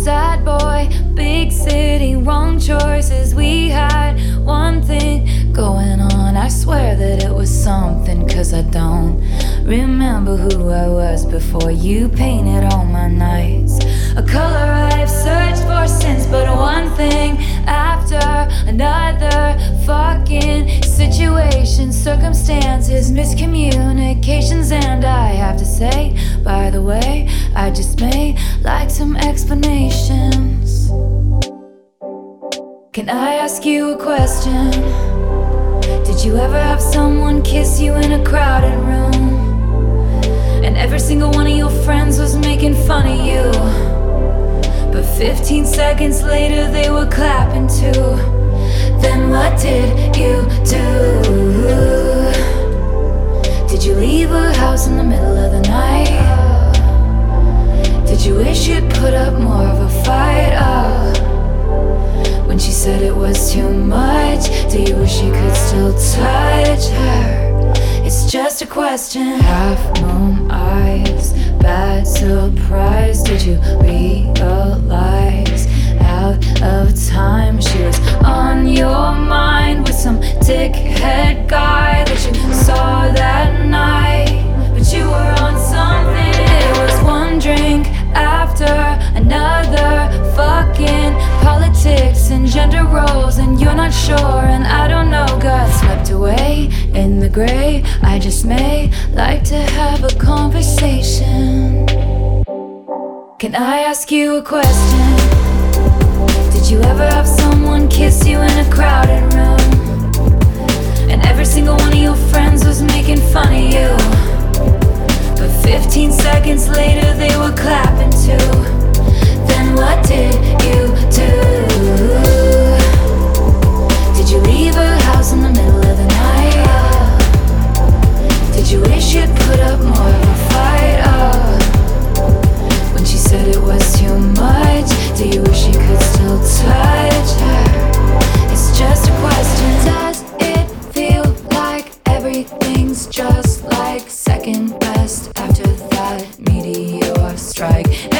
sad boy, big city, wrong choices. We had one thing going on. I swear that it was something, 'cause I don't remember who I was before you painted all my nights a color I've searched for since. But one thing after another, fucking situations, circumstances, miscommunications. And I have to say, by the way, I just may like some explanations. Can I ask you a question? Did you ever have someone kiss you in a crowded room, and every single one of your friends was making fun of you, but 15 seconds later they were clapping too? Then what did you do? Did you leave her house in the middle of the night? Did you wish you'd put up more of a fight? When she said it was too much, do you wish you could still touch her? It's just a question. Half moon eyes, bad surprise. Did you realize out of time she was on your mind with some dickhead guy that you saw that night? But you were on something. It was one drink after another, fucking politics and gender roles, and you're not sure, and I don't know, got swept away in the gray. I just may like to have a conversation. Can I ask you a question? Did you ever have someone kiss you in a crowded room, and every single one of your friends was making fun of you, but 15 seconds later they were clapping too? Then what did you do? Did you leave her house in the middle of the night? Did you wish you'd put up more of a fight? When she said it was too much, do you wish you could still touch her? It's just a question. Does it feel like everything's just like second best after that meteor strike?